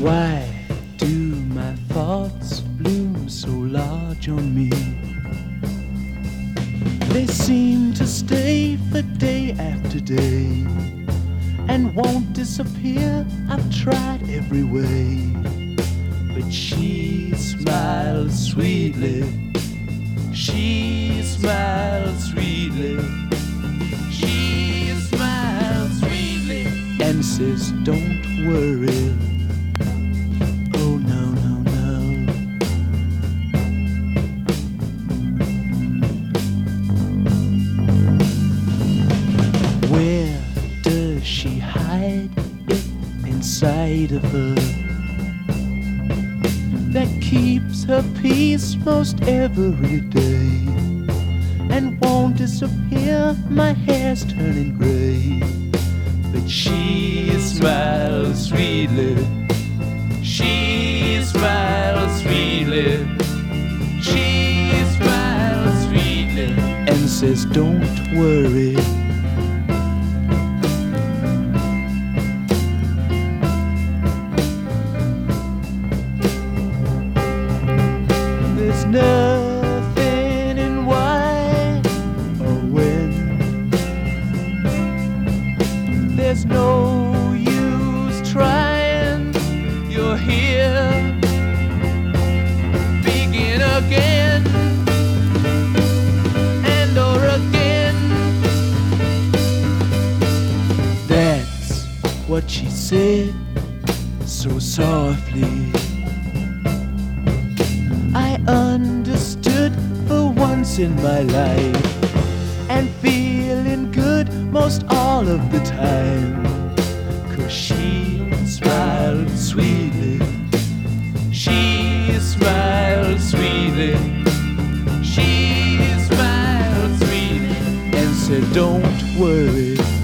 Why do my thoughts bloom so large on me? They seem to stay for day after day and won't disappear. I've tried every way, but she smiles sweetly. She smiles sweetly. She smiles sweetly and says, "Don't worry." Oh no, no, no. Where does she hide it inside of her that keeps her peace most every day and won't disappear? My hair's turning gray, but she smiles sweetly. She smiles sweetly. She smiles sweetly and says, "Don't worry." There's nothing in why or when. There's no use trying. You're here. Begin again and or again. That's what she said so softly. I understood for once in my life, and feeling good most all of the time, 'cause she smiled sweetly. She smiled sweetly. She smiled sweetly and said, "Don't worry."